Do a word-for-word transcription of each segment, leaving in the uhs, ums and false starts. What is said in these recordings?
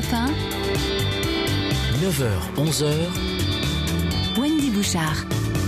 un. neuf heures, onze heures. Wendy Bouchard.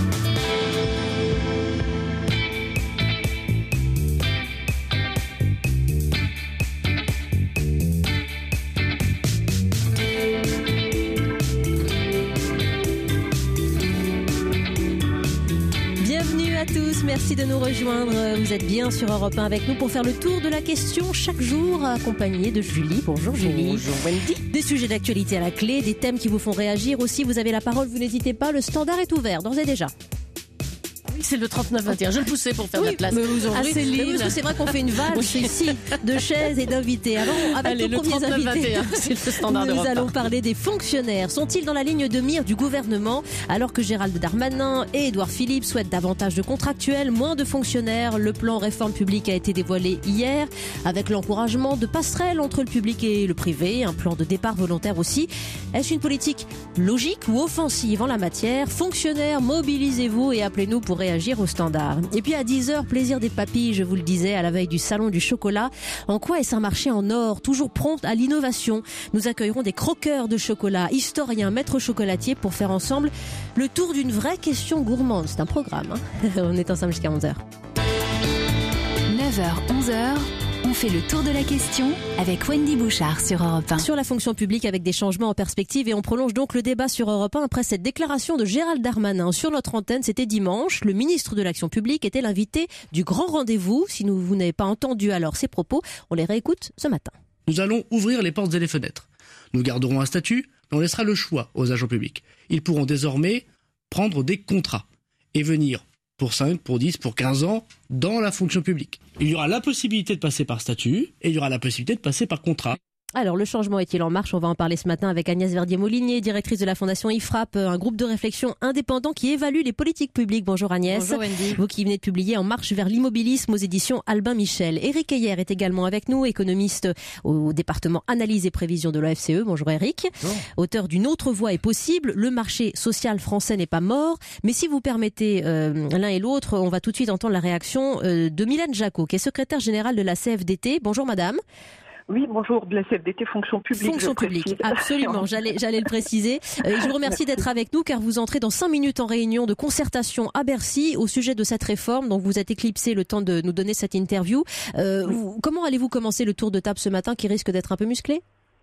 Bienvenue à tous, merci de nous rejoindre. Vous êtes bien sur Europe un avec nous pour faire le tour de la question chaque jour, accompagné de Julie. Bonjour Julie. Bonjour Wendy. Des sujets d'actualité à la clé, des thèmes qui vous font réagir aussi. Vous avez la parole, vous n'hésitez pas, le standard est ouvert, d'ores et déjà. Oui, c'est le trente-neuf vingt et un. Je le poussais pour faire oui, de la place. Mais vous en à oui, Céline. Parce que c'est vrai qu'on fait une valse ici de chaises et d'invités. Alors, avec Allez, nos le premiers invités, trente-neuf vingt et un, c'est le standard nous d'Europe un. allons parler des fonctionnaires. Sont-ils dans la ligne de mire du gouvernement alors que Gérald Darmanin et Édouard Philippe souhaitent davantage de contractuels, moins de fonctionnaires? Le plan réforme publique a été dévoilé hier avec l'encouragement de passerelles entre le public et le privé, un plan de départ volontaire aussi. Est-ce une politique logique ou offensive en la matière? Fonctionnaires, mobilisez-vous et appelez-nous pour réagir au standard. Et puis à dix heures, plaisir des papilles, je vous le disais, à la veille du salon du chocolat. En quoi est-ce un marché en or, toujours prompt à l'innovation? Nous accueillerons des croqueurs de chocolat, historiens, maîtres chocolatiers pour faire ensemble le tour d'une vraie question gourmande. C'est un programme, hein. On est ensemble jusqu'à onze heures. neuf heures, onze heures. On fait le tour de la question avec Wendy Bouchard sur Europe un. Sur la fonction publique avec des changements en perspective et on prolonge donc le débat sur Europe un après cette déclaration de Gérald Darmanin. Sur notre antenne, c'était dimanche. Le ministre de l'Action publique était l'invité du grand rendez-vous. Si nous, vous n'avez pas entendu alors ses propos, on les réécoute ce matin. Nous allons ouvrir les portes et les fenêtres. Nous garderons un statut, mais on laissera le choix aux agents publics. Ils pourront désormais prendre des contrats et venir pour cinq, pour dix, pour quinze ans dans la fonction publique. Il y aura la possibilité de passer par statut et il y aura la possibilité de passer par contrat. Alors, le changement est-il en marche? On va en parler ce matin avec Agnès Verdier-Molinier, directrice de la Fondation IFRAP, un groupe de réflexion indépendant qui évalue les politiques publiques. Bonjour Agnès. Bonjour Wendy. Vous qui venez de publier En marche vers l'immobilisme aux éditions Albin Michel. Éric Heyer est également avec nous, économiste au département Analyse et Prévision de l'O F C E. Bonjour Éric. Bonjour. Auteur d'une autre voie est possible. Le marché social français n'est pas mort. Mais si vous permettez euh, l'un et l'autre, on va tout de suite entendre la réaction euh, de Mylène Jacot, qui est secrétaire générale de la C F D T. Bonjour madame. Oui, bonjour, de la C F D T, fonction publique. Fonction publique, absolument, j'allais, j'allais le préciser. Euh, je vous remercie d'être avec nous car vous entrez dans cinq minutes en réunion de concertation à Bercy au sujet de cette réforme. Donc vous êtes éclipsé le temps de nous donner cette interview. Euh, vous, comment allez-vous commencer le tour de table ce matin qui risque d'être un peu musclé ?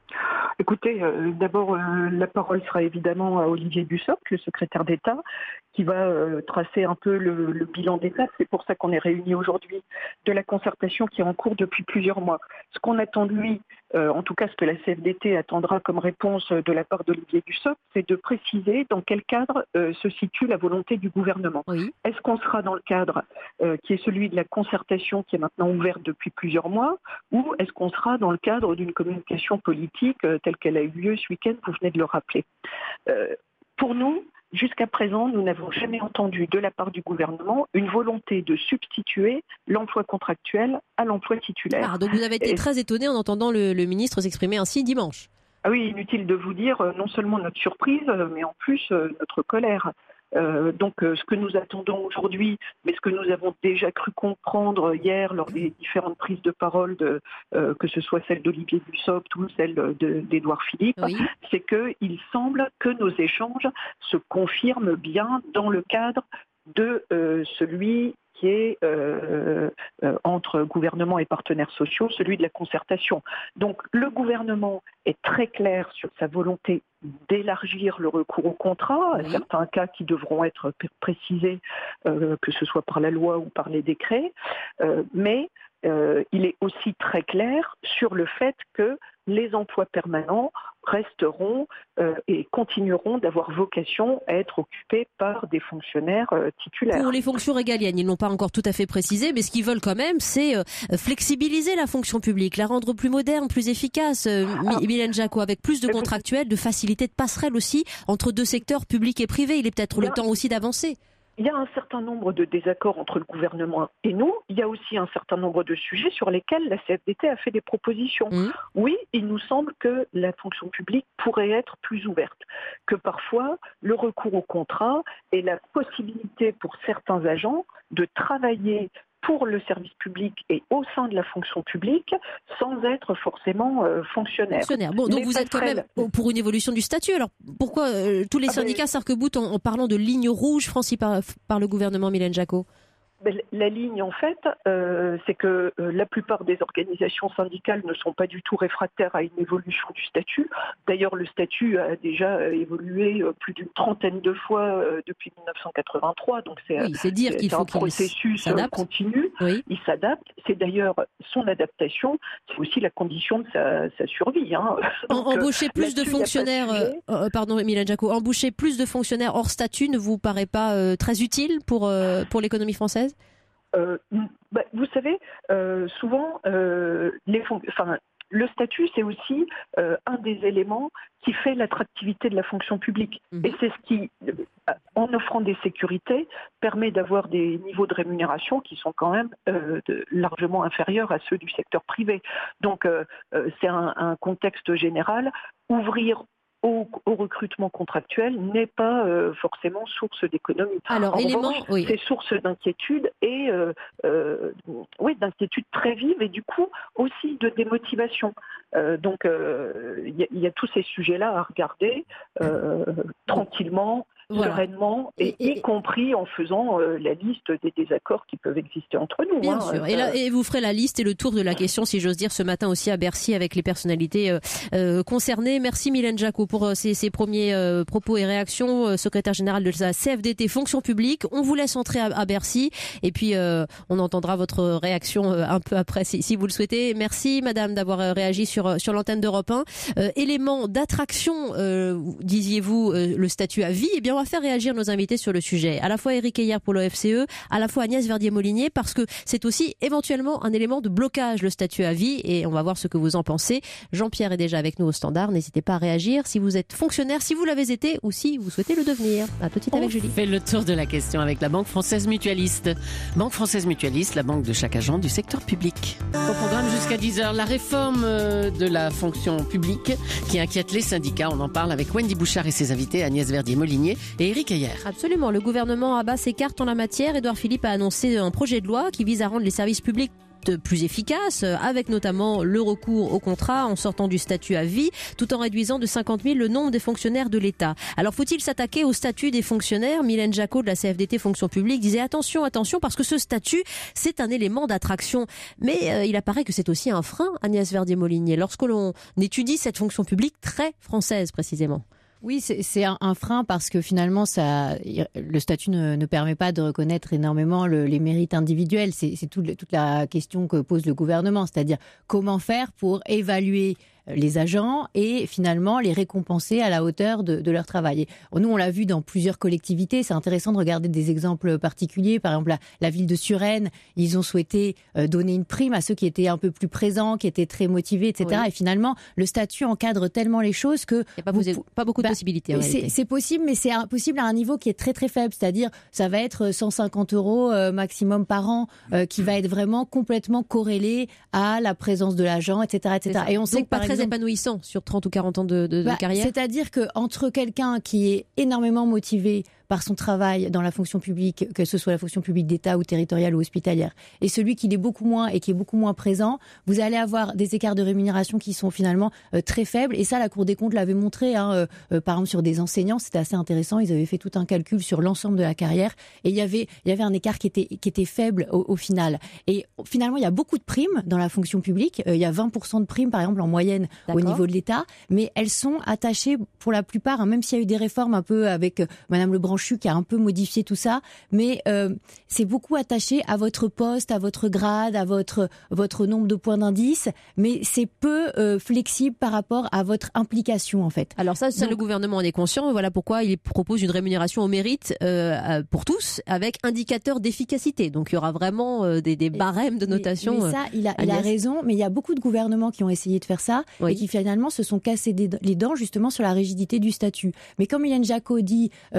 Écoutez, euh, d'abord, euh, la parole sera évidemment à Olivier Dussopt, le secrétaire d'État, qui va euh, tracer un peu le, le bilan d'étape. C'est pour ça qu'on est réunis aujourd'hui, de la concertation qui est en cours depuis plusieurs mois. Ce qu'on attend de lui, euh, en tout cas ce que la C F D T attendra comme réponse de la part d'Olivier Dussopt, c'est de préciser dans quel cadre euh, se situe la volonté du gouvernement. Oui. Est-ce qu'on sera dans le cadre euh, qui est celui de la concertation qui est maintenant ouverte depuis plusieurs mois, ou est-ce qu'on sera dans le cadre d'une communication politique euh, telle qu'elle a eu lieu ce week-end, vous venez de le rappeler. Euh, pour nous, jusqu'à présent, nous n'avons jamais entendu de la part du gouvernement une volonté de substituer l'emploi contractuel à l'emploi titulaire. Ah, donc vous avez été Et... très étonné en entendant le, le ministre s'exprimer ainsi dimanche. Ah oui, inutile de vous dire euh, non seulement notre surprise, mais en plus euh, notre colère. Euh, donc euh, ce que nous attendons aujourd'hui, mais ce que nous avons déjà cru comprendre hier lors des différentes prises de parole, de, euh, que ce soit celle d'Olivier Dussopt ou celle de, d'Édouard Philippe, oui. C'est qu'il semble que nos échanges se confirment bien dans le cadre de euh, celui qui est euh, euh, entre gouvernement et partenaires sociaux, celui de la concertation. Donc le gouvernement est très clair sur sa volonté d'élargir le recours au contrat, à oui. certains cas qui devront être précisés, euh, que ce soit par la loi ou par les décrets, euh, mais euh, il est aussi très clair sur le fait que les emplois permanents resteront euh, et continueront d'avoir vocation à être occupés par des fonctionnaires euh, titulaires. Pour les fonctions régaliennes, ils n'ont pas encore tout à fait précisé, mais ce qu'ils veulent quand même, c'est euh, flexibiliser la fonction publique, la rendre plus moderne, plus efficace. Euh, ah. Mylène Jacot, avec plus de contractuels, de facilité de passerelle aussi entre deux secteurs publics et privés. Il est peut-être Bien. le temps aussi d'avancer. Il y a un certain nombre de désaccords entre le gouvernement et nous. Il y a aussi un certain nombre de sujets sur lesquels la C F D T a fait des propositions. Mmh. Oui, il nous semble que la fonction publique pourrait être plus ouverte, que parfois le recours au contrat et la possibilité pour certains agents de travailler pour le service public et au sein de la fonction publique sans être forcément euh, fonctionnaire. Fonctionnaire. Bon, donc Les vous êtes quand passerelles... même pour une évolution du statut. Alors pourquoi euh, tous les Ah syndicats ben... s'arc-boutent en, en parlant de ligne rouge franchie par, par le gouvernement, Mylène Jacot? La ligne, en fait, euh, c'est que euh, la plupart des organisations syndicales ne sont pas du tout réfractaires à une évolution du statut. D'ailleurs, le statut a déjà évolué euh, plus d'une trentaine de fois euh, depuis dix-neuf cent quatre-vingt-trois. Donc c'est, oui, c'est dire c'est, qu'il c'est faut un qu'il processus s'adapte. continu. Oui. Il s'adapte. C'est d'ailleurs son adaptation. C'est aussi la condition de sa, sa survie. Hein. Donc, embaucher plus de fonctionnaires, de euh, pardon, Mylène Jacot, embaucher plus de fonctionnaires hors statut ne vous paraît pas euh, très utile pour euh, pour l'économie française? Euh, bah, vous savez, euh, souvent, euh, les fon- enfin, le statut, c'est aussi euh, un des éléments qui fait l'attractivité de la fonction publique. Mmh. Et c'est ce qui, en offrant des sécurités, permet d'avoir des niveaux de rémunération qui sont quand même euh, de, largement inférieurs à ceux du secteur privé. Donc, euh, euh, c'est un, un contexte général. Ouvrir Au, au recrutement contractuel n'est pas euh, forcément source d'économie. Alors, en élément, revanche, oui. c'est source d'inquiétude et euh, euh, oui, d'inquiétude très vive et du coup aussi de démotivation. Euh, donc, il euh, y, y a tous ces sujets-là à regarder euh, tranquillement. Voilà. Sereinement, et, et, y compris en faisant euh, la liste des désaccords qui peuvent exister entre nous. Bien hein, sûr. euh, Et, là, et vous ferez la liste et le tour de la question, si j'ose dire, ce matin aussi à Bercy avec les personnalités euh, euh, concernées. Merci Mylène Jacot pour euh, ces, ces premiers euh, propos et réactions, euh, secrétaire générale de la C F D T Fonction Publique. On vous laisse entrer à, à Bercy et puis euh, on entendra votre réaction euh, un peu après si, si vous le souhaitez. Merci Madame d'avoir euh, réagi sur, sur l'antenne d'Europe un. Euh, élément d'attraction, euh, disiez-vous, euh, le statut à vie. Eh bien, on va faire réagir nos invités sur le sujet. À la fois Éric Heyer pour l'O F C E, à la fois Agnès Verdier-Molinier, parce que c'est aussi éventuellement un élément de blocage, le statut à vie, et on va voir ce que vous en pensez. Jean-Pierre est déjà avec nous au standard. N'hésitez pas à réagir si vous êtes fonctionnaire, si vous l'avez été ou si vous souhaitez le devenir. À tout de suite avec Julie. On fait le tour de la question avec la Banque Française Mutualiste. Banque Française Mutualiste, la banque de chaque agent du secteur public. Au programme jusqu'à dix heures, la réforme de la fonction publique qui inquiète les syndicats. On en parle avec Wendy Bouchard et ses invités Agnès Verdier-Molinier et Éric Heyer. Absolument, le gouvernement abat ses cartes en la matière. Édouard Philippe a annoncé un projet de loi qui vise à rendre les services publics plus efficaces, avec notamment le recours au contrat en sortant du statut à vie, tout en réduisant de cinquante mille le nombre des fonctionnaires de l'État. Alors faut-il s'attaquer au statut des fonctionnaires? Mylène Jacot de la C F D T Fonction Publique disait attention, attention, parce que ce statut, c'est un élément d'attraction. Mais euh, il apparaît que c'est aussi un frein, Agnès Verdier-Molinier, lorsque l'on étudie cette fonction publique très française précisément. Oui, c'est, c'est un, un frein parce que finalement, ça, le statut ne, ne permet pas de reconnaître énormément le, les mérites individuels. C'est, c'est toute, toute la question que pose le gouvernement, c'est-à-dire comment faire pour évaluer les agents et finalement les récompenser à la hauteur de, de leur travail. Et nous, on l'a vu dans plusieurs collectivités. C'est intéressant de regarder des exemples particuliers. Par exemple, la, la ville de Suresnes, ils ont souhaité euh, donner une prime à ceux qui étaient un peu plus présents, qui étaient très motivés, et cetera. Oui. Et finalement, le statut encadre tellement les choses que... Il n'y a pas, vous, pas beaucoup de bah, possibilités. En c'est, c'est possible, mais c'est possible à un niveau qui est très très faible. C'est-à-dire, ça va être cent cinquante euros euh, maximum par an, euh, qui va être vraiment complètement corrélé à la présence de l'agent, et cetera, et cetera. Et on Donc, sait que par très exemple, épanouissant sur trente ou quarante ans de, de, bah, de carrière. C'est-à-dire que entre quelqu'un qui est énormément motivé par son travail dans la fonction publique, que ce soit la fonction publique d'État ou territoriale ou hospitalière, et celui qui l'est beaucoup moins et qui est beaucoup moins présent, vous allez avoir des écarts de rémunération qui sont finalement euh, très faibles. Et ça, la Cour des comptes l'avait montré, hein, euh, euh, par exemple sur des enseignants, c'était assez intéressant. Ils avaient fait tout un calcul sur l'ensemble de la carrière et il y avait, il y avait un écart qui était, qui était faible au, au final. Et finalement, il y a beaucoup de primes dans la fonction publique. Euh, il y a vingt pour cent de primes, par exemple, en moyenne. D'accord. Au niveau de l'État, mais elles sont attachées pour la plupart, hein, même s'il y a eu des réformes un peu avec euh, Madame Lebranchu qui a un peu modifié tout ça, mais euh, c'est beaucoup attaché à votre poste, à votre grade, à votre votre nombre de points d'indice, mais c'est peu euh, flexible par rapport à votre implication en fait. Alors ça, ça Donc, le gouvernement en est conscient, voilà pourquoi il propose une rémunération au mérite euh, pour tous, avec indicateur d'efficacité. Donc il y aura vraiment euh, des, des barèmes de notation. Mais, mais ça, il a, il a raison, mais il y a beaucoup de gouvernements qui ont essayé de faire ça, oui. Et qui finalement se sont cassés des, les dents justement sur la rigidité du statut. Mais comme Mylène Jacot dit, euh, l'autre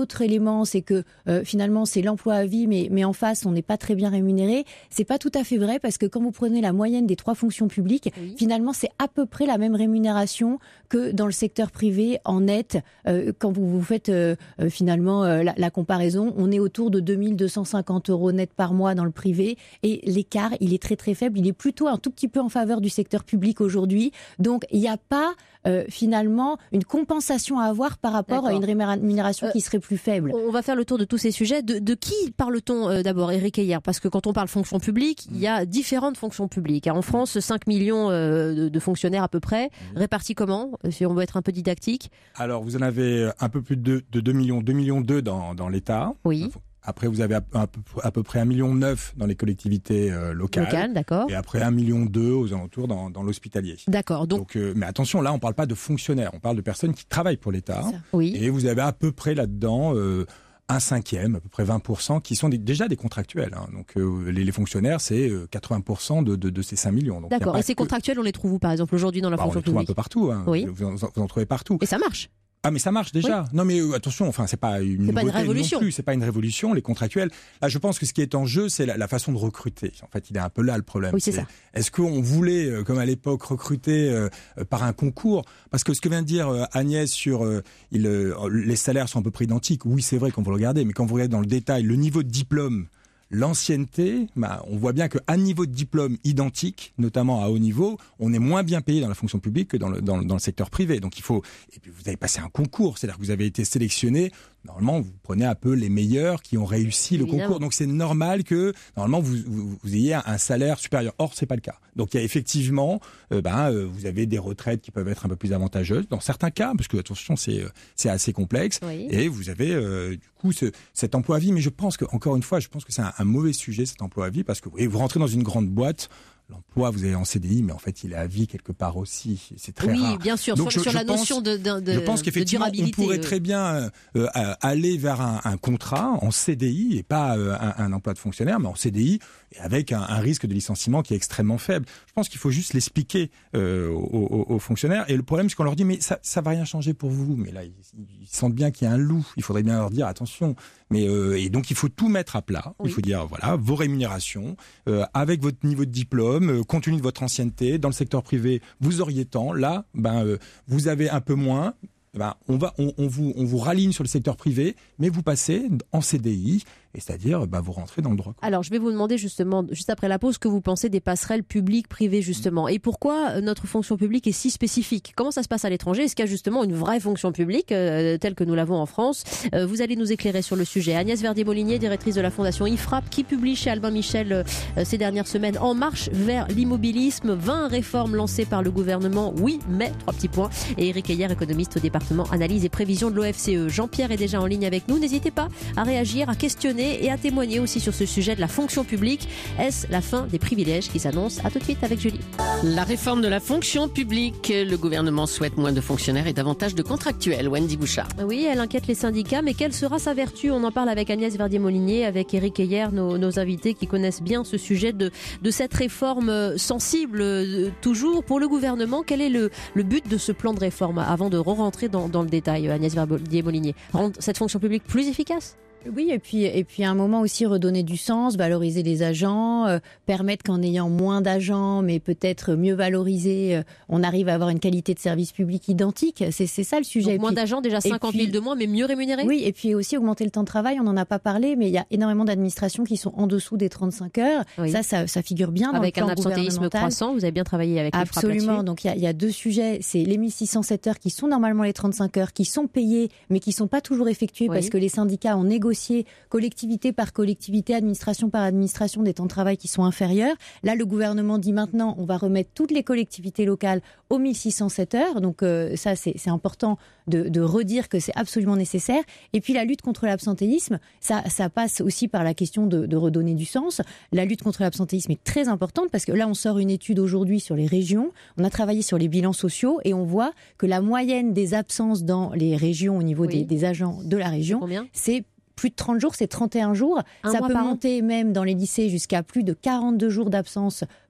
l'autre élément, c'est que euh, finalement c'est l'emploi à vie, mais, mais en face on n'est pas très bien rémunéré. C'est pas tout à fait vrai parce que quand vous prenez la moyenne des trois fonctions publiques, oui. finalement c'est à peu près la même rémunération que dans le secteur privé en net. Euh, quand vous, vous faites euh, euh, finalement euh, la, la comparaison, on est autour de deux mille deux cent cinquante euros net par mois dans le privé et l'écart il est très très faible. Il est plutôt un tout petit peu en faveur du secteur public aujourd'hui. Donc il n'y a pas euh, finalement une compensation à avoir par rapport D'accord. à une rémunération euh, qui serait plus faible. On va faire le tour de tous ces sujets. De, de qui parle-t-on euh, d'abord, Éric Heyer? Parce que quand on parle fonction publique, il y a différentes fonctions publiques. En France, cinq millions euh, de, de fonctionnaires à peu près. Répartis comment? Si on veut être un peu didactique. Alors, vous en avez un peu plus de, de deux millions, deux millions deux dans, dans l'État. Oui. Après, vous avez à, à, à peu près un million neuf dans les collectivités euh, locales. Locales, d'accord. Et après un million deux aux alentours dans, dans l'hospitalier. D'accord. Donc, donc euh, mais attention, là, on ne parle pas de fonctionnaires, on parle de personnes qui travaillent pour l'État. Oui. Et vous avez à peu près là-dedans euh, un cinquième, à peu près vingt pour cent, qui sont des, déjà des contractuels. Hein. Donc euh, les, les fonctionnaires, c'est euh, quatre-vingts pour cent de, de, de ces cinq millions. Donc, d'accord. Et ces que... contractuels, on les trouve où, par exemple, aujourd'hui dans la bah, fonction publique? On les trouve un peu partout. Hein. Oui. Vous, en, vous en trouvez partout. Et ça marche? Ah mais ça marche déjà. Oui. Non mais euh, attention, enfin c'est pas une c'est pas une révolution. Non plus, c'est pas une révolution. Les contractuels, là je pense que ce qui est en jeu, c'est la, la façon de recruter. En fait, il est un peu là le problème. Oui, c'est, c'est ça. Est-ce qu'on voulait, euh, comme à l'époque, recruter euh, euh, par un concours? Parce que ce que vient de dire euh, Agnès sur euh, il, euh, les salaires sont à peu près identiques. Oui, c'est vrai quand vous le regardez, mais quand vous regardez dans le détail, le niveau de diplôme, l'ancienneté, bah, on voit bien qu'à niveau de diplôme identique, notamment à haut niveau, on est moins bien payé dans la fonction publique que dans le, dans, dans le secteur privé. Donc il faut, et puis vous avez passé un concours, c'est-à-dire que vous avez été sélectionné. Normalement, vous prenez un peu les meilleurs qui ont réussi le Évidemment. concours. Donc c'est normal que normalement vous, vous, vous ayez un salaire supérieur. Or c'est pas le cas. Donc il y a effectivement, euh, ben euh, vous avez des retraites qui peuvent être un peu plus avantageuses dans certains cas, parce que attention c'est c'est assez complexe. Oui. Et vous avez euh, du coup ce, cet emploi à vie. Mais je pense que encore une fois, je pense que c'est un, un mauvais sujet cet emploi à vie parce que vous, vous rentrez dans une grande boîte. L'emploi, vous avez en C D I, mais en fait, il est à vie quelque part aussi. C'est très oui, rare. Oui, bien sûr. Donc, sur, je, sur je la pense, notion de, de, de Je pense qu'effectivement, on pourrait euh... très bien euh, aller vers un, un contrat en C D I et pas euh, un, un emploi de fonctionnaire, mais en C D I et avec un, un risque de licenciement qui est extrêmement faible. Je pense qu'il faut juste l'expliquer euh, aux, aux, aux fonctionnaires. Et le problème, c'est qu'on leur dit, mais ça, ça va rien changer pour vous. Mais là, ils, ils sentent bien qu'il y a un loup. Il faudrait bien leur dire, attention. Mais euh, et donc il faut tout mettre à plat. Oui. Il faut dire voilà vos rémunérations euh, avec votre niveau de diplôme, euh, compte tenu de votre ancienneté. Dans le secteur privé, vous auriez tant. Là, ben euh, vous avez un peu moins. Ben, on va, on, on vous, on vous raligne sur le secteur privé, mais vous passez en C D I. Et c'est-à-dire, bah, vous rentrez dans le droit. Alors, je vais vous demander justement, juste après la pause, ce que vous pensez des passerelles publiques-privées, justement. Et pourquoi notre fonction publique est si spécifique? Comment ça se passe à l'étranger? Est-ce qu'il y a justement une vraie fonction publique, euh, telle que nous l'avons en France? euh, Vous allez nous éclairer sur le sujet. Agnès Verdier-Molinier, directrice de la Fondation I F R A P, qui publie chez Albin Michel euh, ces dernières semaines En marche vers l'immobilisme, vingt réformes lancées par le gouvernement. Oui, mais, trois petits points. Et Éric Heyer, économiste au département analyse et prévision de l'O F C E. Jean-Pierre est déjà en ligne avec nous. N'hésitez pas à réagir, à questionner et à témoigner aussi sur ce sujet de la fonction publique. Est-ce la fin des privilèges qui s'annonce? À tout de suite avec Julie. La réforme de la fonction publique. Le gouvernement souhaite moins de fonctionnaires et davantage de contractuels. Wendy Bouchard. Oui, elle inquiète les syndicats, mais quelle sera sa vertu? On en parle avec Agnès Verdier-Molinier, avec Éric Heyer, nos, nos invités qui connaissent bien ce sujet de, de cette réforme sensible euh, toujours pour le gouvernement. Quel est le, le but de ce plan de réforme avant de re-rentrer dans, dans le détail, Agnès Verdier-Molinier? Rendre cette fonction publique plus efficace? Oui, et puis et puis à un moment aussi redonner du sens, valoriser les agents, euh, permettre qu'en ayant moins d'agents, mais peut-être mieux valorisés, euh, on arrive à avoir une qualité de service public identique. C'est c'est ça le sujet. Donc, moins puis, d'agents, déjà cinquante mille de moins, mais mieux rémunérés. Oui, et puis aussi augmenter le temps de travail. On n'en a pas parlé, mais il y a énormément d'administrations qui sont en dessous des trente-cinq heures. Oui. Ça, ça, ça figure bien dans avec le plan un absentéisme croissant. Vous avez bien travaillé avec les F R A P Absolument. Donc il y a, il y a deux sujets. C'est les mille six cent sept heures qui sont normalement les trente-cinq heures, qui sont payées, mais qui sont pas toujours effectuées oui. parce que les syndicats ont négocié collectivement collectivité par collectivité, administration par administration, des temps de travail qui sont inférieurs. Là, le gouvernement dit maintenant, on va remettre toutes les collectivités locales aux mille six cent sept heures. Donc euh, ça, c'est, c'est important de, de redire que c'est absolument nécessaire. Et puis la lutte contre l'absentéisme, ça, ça passe aussi par la question de, de redonner du sens. La lutte contre l'absentéisme est très importante parce que là, on sort une étude aujourd'hui sur les régions. On a travaillé sur les bilans sociaux et on voit que la moyenne des absences dans les régions au niveau oui. des, des agents de la région, c'est plus de trente jours, c'est trente et un jours. Un ça peut monter même dans les lycées jusqu'à plus de quarante-deux jours d'absence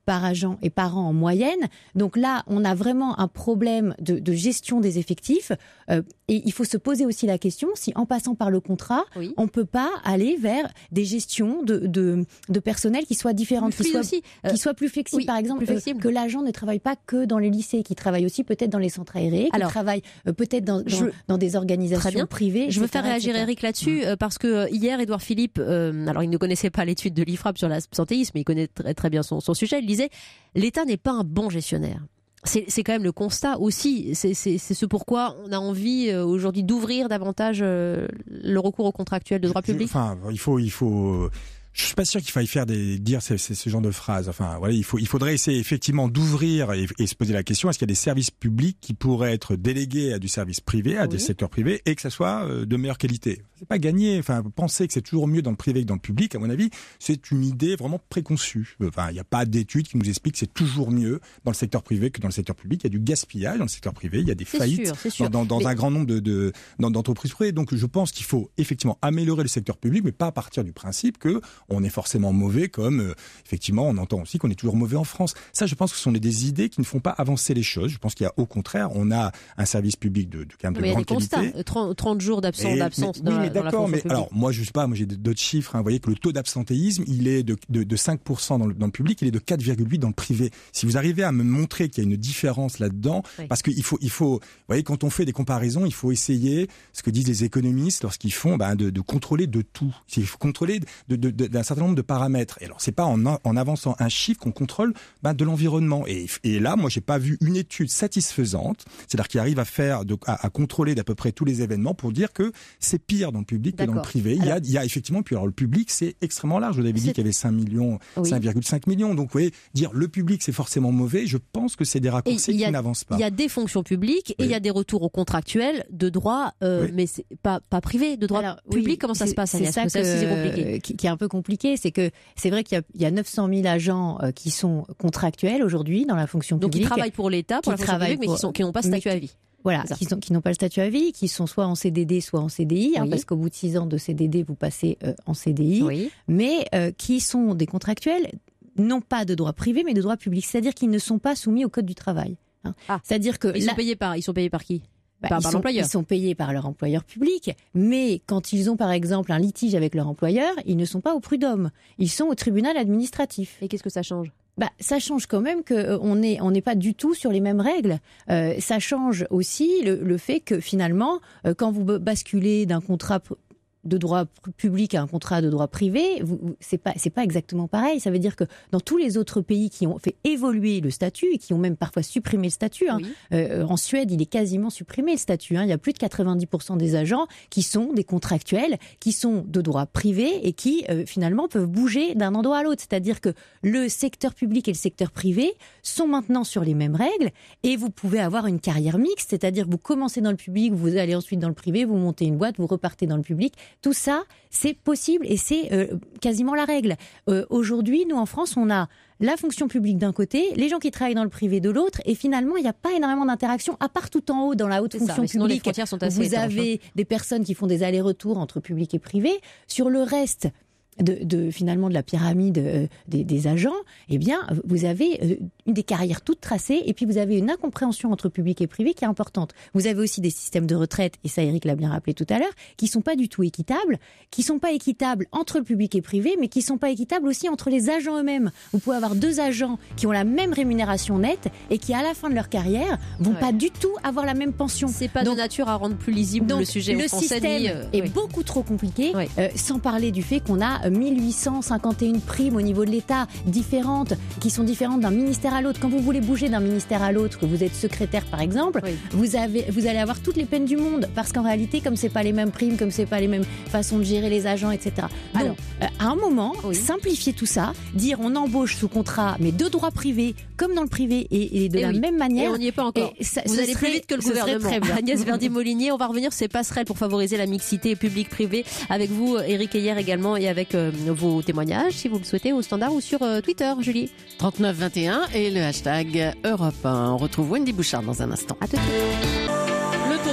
par agent et par an en moyenne. Donc là, on a vraiment un problème de, de gestion des effectifs. Euh, et il faut se poser aussi la question si, en passant par le contrat, oui. on peut pas aller vers des gestions de, de, de personnel qui soient différentes, qui soient, aussi. Euh, qui soient plus flexibles. Oui, par exemple, euh, que l'agent ne travaille pas que dans les lycées, qui travaille aussi peut-être dans les centres aérés, qui travaille euh, peut-être dans, dans, je, dans des organisations privées. Je veux faire réagir Eric là-dessus, mmh. euh, parce que euh, hier, Édouard Philippe, euh, alors il ne connaissait pas l'étude de l'I F R A P sur l'absentéisme, mais il connaît très, très bien son, son sujet. Il disait « L'État n'est pas un bon gestionnaire ». C'est, c'est quand même le constat aussi. C'est, c'est, c'est ce pourquoi on a envie euh, aujourd'hui d'ouvrir davantage euh, le recours aux contractuels de droit je, public. Enfin, il faut, il faut. Je suis pas sûr qu'il faille faire des dire ce, ce, ce genre de phrases. Enfin, voilà, il faut, il faudrait essayer effectivement d'ouvrir et, et se poser la question est-ce qu'il y a des services publics qui pourraient être délégués à du service privé, à oui. des secteurs privés, et que ça soit euh, de meilleure qualité. C'est pas gagné. Enfin, penser que c'est toujours mieux dans le privé que dans le public, à mon avis, c'est une idée vraiment préconçue. Enfin, il n'y a pas d'études qui nous expliquent que c'est toujours mieux dans le secteur privé que dans le secteur public. Il y a du gaspillage dans le secteur privé, il y a des c'est faillites sûr, c'est sûr. dans, dans, dans mais... un grand nombre de, de dans, d'entreprises privées. Donc, je pense qu'il faut effectivement améliorer le secteur public, mais pas à partir du principe que on est forcément mauvais, comme euh, effectivement on entend aussi qu'on est toujours mauvais en France. Ça, je pense que ce sont des idées qui ne font pas avancer les choses. Je pense qu'il y a au contraire, on a un service public de, de quand même de grande qualité. Il y a des constats, trente jours d'absence, et, d'absence mais, dans, oui, mais dans d'accord, la fonction mais publique. alors moi je sais pas, moi j'ai d'autres chiffres. Hein, vous voyez que le taux d'absentéisme, il est de, de, de cinq pour cent dans le, dans le public, il est de quatre virgule huit dans le privé. Si vous arrivez à me montrer qu'il y a une différence là-dedans, oui. parce qu'il faut, il faut, vous voyez, quand on fait des comparaisons, il faut essayer, ce que disent les économistes lorsqu'ils font, ben, de, de contrôler de tout. Il faut contrôler de, de, de, d'un certain nombre de paramètres. Et alors c'est pas en, en avançant un chiffre qu'on contrôle ben, de l'environnement. Et, et là, moi, j'ai pas vu une étude satisfaisante, c'est-à-dire qui arrive à faire, de, à, à contrôler d'à peu près tous les événements pour dire que c'est pire dans le public D'accord. que dans le privé. Alors, il y a, il y a effectivement, puis alors le public, c'est extrêmement large. Vous avez dit qu'il y avait cinq millions, oui. cinq virgule cinq millions. Donc, vous voyez, dire le public, c'est forcément mauvais, je pense que c'est des raccourcis a, qui n'avancent pas. Il y a des fonctions publiques oui. et il y a des retours aux contractuels de droit, euh, oui. mais c'est pas, pas privé, de droit alors, public. Oui, comment ça se passe, c'est Agnès? Ça, que, ça c'est compliqué. Qui, qui est un peu compliqué, c'est que c'est vrai qu'il y a, il y a neuf cent mille agents euh, qui sont contractuels aujourd'hui dans la fonction Donc, publique. Donc, ils travaillent pour l'État, pour la fonction publique, mais pour, qui, sont, qui n'ont pas de statut à vie. Voilà, qui, sont, qui n'ont pas le statut à vie, qui sont soit en C D D, soit en C D I, oui. hein, parce qu'au bout de six ans de C D D, vous passez euh, en C D I, oui. mais euh, qui sont des contractuels, non pas de droit privé, mais de droit public. C'est-à-dire qu'ils ne sont pas soumis au Code du travail. Hein. Ah. C'est-à-dire que ils là, sont payés par, ils sont payés par qui? Bah, par, ils, par sont, l'employeur. Ils sont payés par leur employeur public, mais quand ils ont par exemple un litige avec leur employeur, ils ne sont pas au prud'homme, ils sont au tribunal administratif. Et qu'est-ce que ça change? Bah, ça change quand même que euh, on est on n'est pas du tout sur les mêmes règles. Euh, ça change aussi le, le fait que finalement, euh, quand vous basculez d'un contrat de droit public à un contrat de droit privé, vous, c'est pas c'est pas exactement pareil. Ça veut dire que dans tous les autres pays qui ont fait évoluer le statut et qui ont même parfois supprimé le statut, hein, oui. euh, en Suède, il est quasiment supprimé le statut. Hein, il y a plus de quatre-vingt-dix pour cent des agents qui sont des contractuels, qui sont de droit privé et qui euh, finalement peuvent bouger d'un endroit à l'autre. C'est-à-dire que le secteur public et le secteur privé sont maintenant sur les mêmes règles et vous pouvez avoir une carrière mixte. C'est-à-dire que vous commencez dans le public, vous allez ensuite dans le privé, vous montez une boîte, vous repartez dans le public. Tout ça, c'est possible et c'est euh, quasiment la règle. Euh, aujourd'hui, nous en France, on a la fonction publique d'un côté, les gens qui travaillent dans le privé de l'autre, et finalement, il n'y a pas énormément d'interaction, à part tout en haut dans la haute c'est fonction ça, publique. Les sont assez vous étanches. avez des personnes qui font des allers-retours entre public et privé. Sur le reste de, de finalement de la pyramide euh, des, des agents, eh bien, vous avez euh, des carrières toutes tracées, et puis vous avez une incompréhension entre public et privé qui est importante. Vous avez aussi des systèmes de retraite, et ça Eric l'a bien rappelé tout à l'heure, qui sont pas du tout équitables, qui sont pas équitables entre le public et privé, mais qui sont pas équitables aussi entre les agents eux-mêmes. Vous pouvez avoir deux agents qui ont la même rémunération nette et qui, à la fin de leur carrière, vont ouais. pas du tout avoir la même pension. C'est pas donc, de nature à rendre plus lisible donc, le sujet. Le français système ni, euh, est oui. beaucoup trop compliqué, oui. euh, sans parler du fait qu'on a mille huit cent cinquante et un primes au niveau de l'État, différentes, qui sont différentes d'un ministère à l'autre. Quand vous voulez bouger d'un ministère à l'autre, que vous êtes secrétaire par exemple, oui. vous, avez, vous allez avoir toutes les peines du monde, parce qu'en réalité, comme c'est pas les mêmes primes, comme c'est pas les mêmes façons de gérer les agents, et cetera. Donc, Alors, euh, à un moment, oui. simplifier tout ça, dire on embauche sous contrat, mais de droit privé, comme dans le privé, et, et de et la oui. même manière. Et on n'y est pas encore. Ça, vous allez serait, plus vite que le gouvernement. Agnès Verdier-Molinier, on va revenir sur ces passerelles pour favoriser la mixité publique-privée avec vous, Eric Heyer également, et avec euh, vos témoignages, si vous le souhaitez, au standard ou sur euh, Twitter, Julie. trente-neuf vingt et un et le hashtag Europe un. On retrouve Wendy Bouchard dans un instant. À tout de suite. Le tour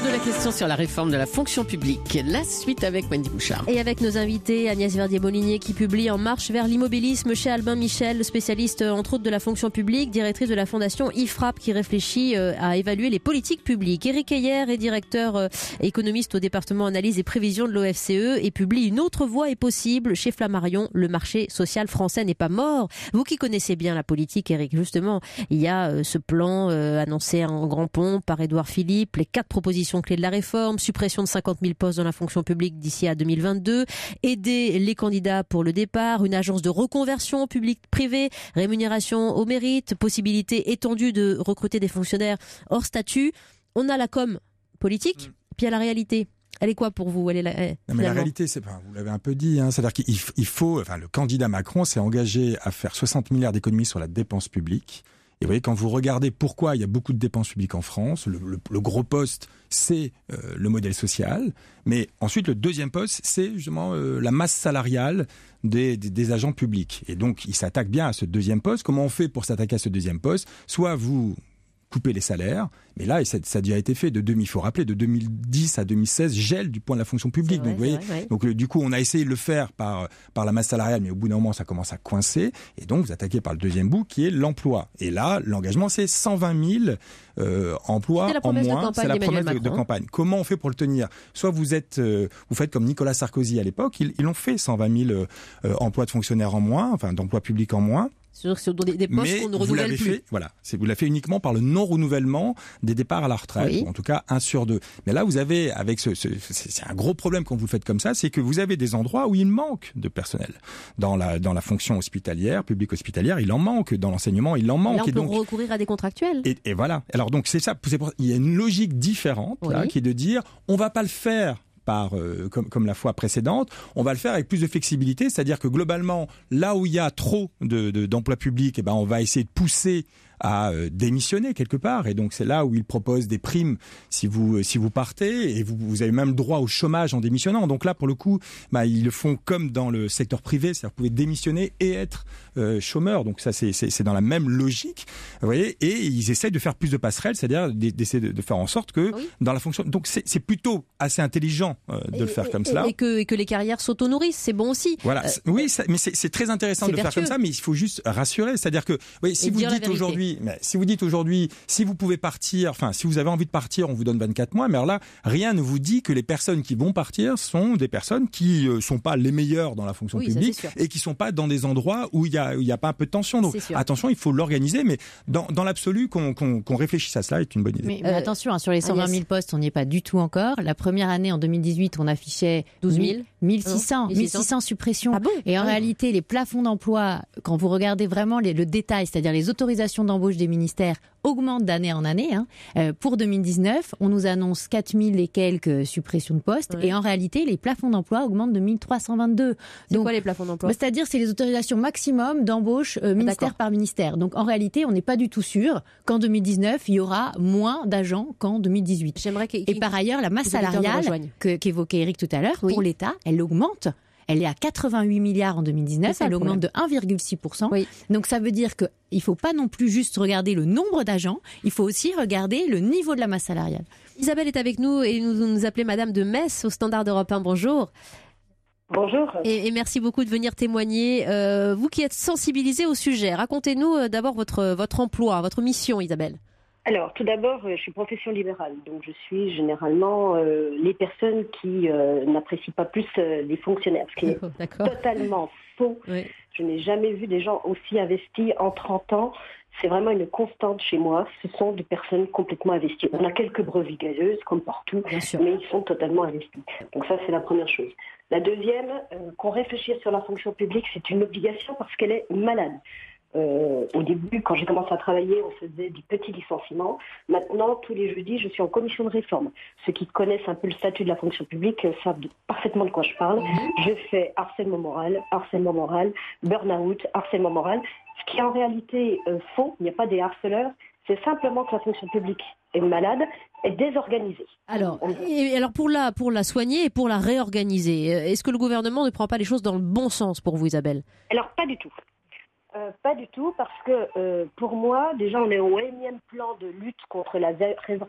tour de la question sur la réforme de la fonction publique. La suite avec Wendy Bouchard. Et avec nos invités, Agnès Verdier-Molinier qui publie En marche vers l'immobilisme chez Albin Michel, spécialiste entre autres de la fonction publique, directrice de la fondation I F R A P qui réfléchit à évaluer les politiques publiques. Éric Heyer est directeur euh, économiste au département analyse et prévision de l'O F C E et publie Une autre voie est possible chez Flammarion. Le marché social français n'est pas mort. Vous qui connaissez bien la politique, Éric, justement, il y a euh, ce plan euh, annoncé en grand pompe par Édouard Philippe, les quatre propositions clés de la réforme, suppression de cinquante mille postes dans la fonction publique d'ici à deux mille vingt-deux, aider les candidats pour le départ, une agence de reconversion public-privé, rémunération au mérite, possibilité étendue de recruter des fonctionnaires hors statut. On a la com politique, mmh. puis il y a la réalité. Elle est quoi pour vous? Elle est la, eh, non, mais la réalité, c'est, enfin, vous l'avez un peu dit, hein, c'est-à-dire qu'il il faut, enfin, le candidat Macron s'est engagé à faire soixante milliards d'économies sur la dépense publique. Et vous voyez, quand vous regardez pourquoi il y a beaucoup de dépenses publiques en France, le, le, le gros poste, c'est euh, le modèle social. Mais ensuite, le deuxième poste, c'est justement euh, la masse salariale des, des, des agents publics. Et donc, il s'attaque bien à ce deuxième poste. Comment on fait pour s'attaquer à ce deuxième poste? Soit vous couper les salaires, mais là, et ça, ça a déjà été fait, de deux mille, il faut rappeler, de deux mille dix à deux mille seize, gel du point de la fonction publique. Vrai, donc, vous voyez, vrai, ouais. donc le, du coup, on a essayé de le faire par, par la masse salariale, mais au bout d'un moment, ça commence à coincer, et donc vous attaquez par le deuxième bout, qui est l'emploi. Et là, l'engagement, c'est cent vingt mille euh, emplois en moins. C'est la promesse de, de campagne. Comment on fait pour le tenir? Soit vous êtes, euh, vous faites comme Nicolas Sarkozy à l'époque, ils, ils ont fait cent vingt mille euh, emplois de fonctionnaires en moins, enfin d'emplois publics en moins. Sur, sur des, des postes mais qu'on ne renouvelle plus. Fait, voilà, c'est, vous l'avez fait uniquement par le non-renouvellement des départs à la retraite, oui. ou en tout cas un sur deux. Mais là, vous avez, avec ce, ce c'est, c'est un gros problème quand vous le faites comme ça, c'est que vous avez des endroits où il manque de personnel. Dans la, dans la fonction hospitalière, publique hospitalière, il en manque. Dans l'enseignement, il en manque. Là, on et peut donc, recourir à des contractuels. Et, et voilà. Alors donc c'est ça. C'est pour, il y a une logique différente oui. là, qui est de dire, on va pas le faire. Par, euh, comme, comme la fois précédente, on va le faire avec plus de flexibilité, c'est-à-dire que globalement, là où il y a trop de, de, d'emplois publics, eh ben, on va essayer de pousser à euh, démissionner quelque part, et donc c'est là où ils proposent des primes si vous si vous partez, et vous, vous avez même droit au chômage en démissionnant. Donc là, pour le coup, bah, ils le font comme dans le secteur privé, c'est-à-dire que vous pouvez démissionner et être euh, chômeur. Donc ça, c'est, c'est c'est dans la même logique, vous voyez. Et ils essayent de faire plus de passerelles, c'est-à-dire d'essayer de, de faire en sorte que oui. dans la fonction, donc c'est, c'est plutôt assez intelligent euh, de et, le faire comme et, cela. Et que et que les carrières s'auto-nourrissent, c'est bon aussi. Voilà, euh, oui, ça, mais c'est, c'est très intéressant de le faire comme ça, mais il faut juste rassurer, c'est-à-dire que, oui, si vous dites aujourd'hui. Mais si vous dites aujourd'hui, si vous pouvez partir, enfin, si vous avez envie de partir, on vous donne vingt-quatre mois, mais alors là, rien ne vous dit que les personnes qui vont partir sont des personnes qui euh, sont pas les meilleures dans la fonction oui, publique et qui sont pas dans des endroits où il y a, où il y a pas un peu de tension. Donc, attention, il faut l'organiser, mais dans, dans l'absolu, qu'on, qu'on, qu'on réfléchisse à cela est une bonne idée. Mais, mais euh, attention, hein, sur les cent vingt mille postes, on n'y est pas du tout encore. La première année, en deux mille dix-huit, on affichait douze mille. mille six cents, mille six cents suppressions. Ah bon et en ah réalité, les plafonds d'emploi, quand vous regardez vraiment les, le détail, c'est-à-dire les autorisations d'embauche des ministères, augmentent d'année en année. Hein. Euh, pour deux mille dix-neuf, on nous annonce quatre mille et quelques suppressions de postes. Ouais. Et en réalité, les plafonds d'emploi augmentent de mille trois cent vingt-deux. C'est Donc, quoi les plafonds d'emploi? bah, C'est-à-dire, c'est les autorisations maximum d'embauche euh, ministère D'accord. par ministère. Donc en réalité, on n'est pas du tout sûr qu'en deux mille dix-neuf, il y aura moins d'agents qu'en deux mille dix-huit. J'aimerais qu'il, et par ailleurs, la masse salariale que, qu'évoquait Éric tout à l'heure, oui. pour l'État, elle augmente. Elle est à quatre-vingt-huit milliards en deux mille dix-neuf, elle augmente de un virgule six pour cent. Oui. Donc ça veut dire qu'il ne faut pas non plus juste regarder le nombre d'agents, il faut aussi regarder le niveau de la masse salariale. Isabelle est avec nous et nous nous appelez Madame de Metz au Standard d'Europe un. Bonjour. Bonjour. Et, et merci beaucoup de venir témoigner. Euh, vous qui êtes sensibilisée au sujet, racontez-nous euh, d'abord votre, votre emploi, votre mission, Isabelle. Alors, tout d'abord, je suis profession libérale, donc je suis généralement euh, les personnes qui euh, n'apprécient pas plus euh, les fonctionnaires, ce qui est oh, totalement faux. Oui. Je n'ai jamais vu des gens aussi investis en trente ans. C'est vraiment une constante chez moi. Ce sont des personnes complètement investies. On a quelques brebis galeuses, comme partout, mais ils sont totalement investis. Donc ça, c'est la première chose. La deuxième, euh, qu'on réfléchisse sur la fonction publique, c'est une obligation parce qu'elle est malade. Euh, au début, quand j'ai commencé à travailler, on faisait du petit licenciement. Maintenant, tous les jeudis, je suis en commission de réforme. Ceux qui connaissent un peu le statut de la fonction publique euh, savent de, parfaitement de quoi je parle. Mmh. Je fais harcèlement moral, harcèlement moral, burn-out, harcèlement moral. Ce qui est en réalité euh, faux, il n'y a pas des harceleurs, c'est simplement que la fonction publique est malade, est désorganisée. Alors, et alors pour la, pour la soigner et pour la réorganiser, est-ce que le gouvernement ne prend pas les choses dans le bon sens pour vous, Isabelle ? Alors, pas du tout. Euh, pas du tout, parce que euh, pour moi, déjà, on est au énième plan de lutte contre la